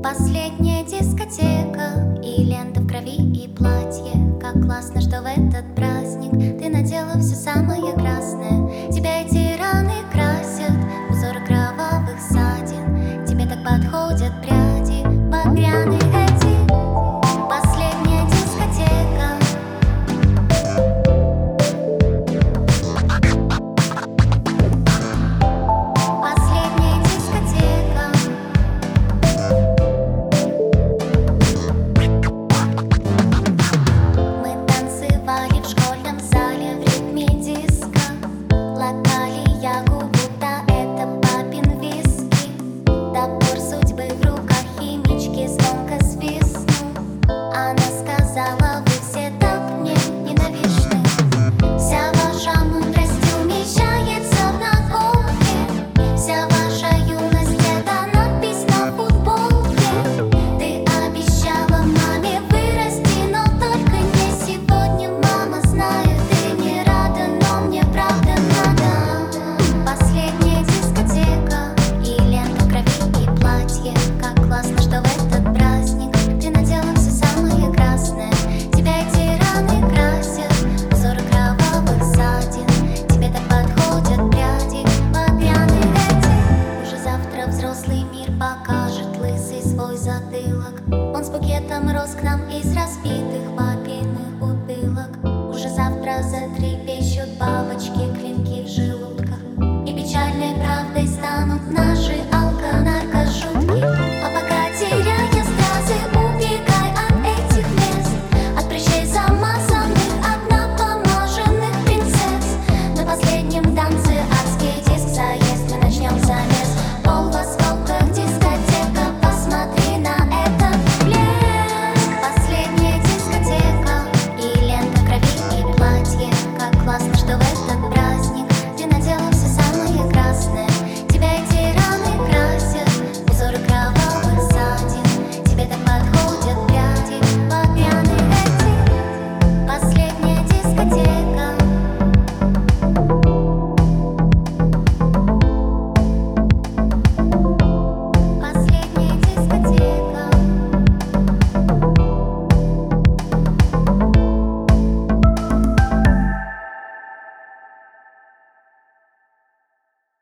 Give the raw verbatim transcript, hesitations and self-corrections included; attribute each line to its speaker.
Speaker 1: Последняя дискотека, и лента в крови, и платье. Как классно, что в этот праздник ты надела все самое красное. Тебя эти раны красят, узоры кровавых ссадин. Тебе так подходят пряди багряные эти. Последняя дискотека. Последняя дискотека. Мы танцевали в школьном зале в ритме диска. Латали ягу, будто это папин виски. Топор судьбы в руках химички звонко свистнул. Она сказала: вы все так мне ненавистны. Вся ваша мудрость умещается в наколке. Вся ваша юность — это надпись на футболке. Ты обещала маме вырасти, но только не сегодня. Мама, знаю, ты не рада, но мне правда надо. Последняя дискотека, и лента в крови, и платье. Как классно, что в этот праздник ты надела все самое красное. Тебя эти раны красят, узоры кровавых ссадин. Тебе так подходят пряди багряные эти. Уже завтра взрослый мир покажет лысый свой затылок. Он с букетом роз к нам из разбитых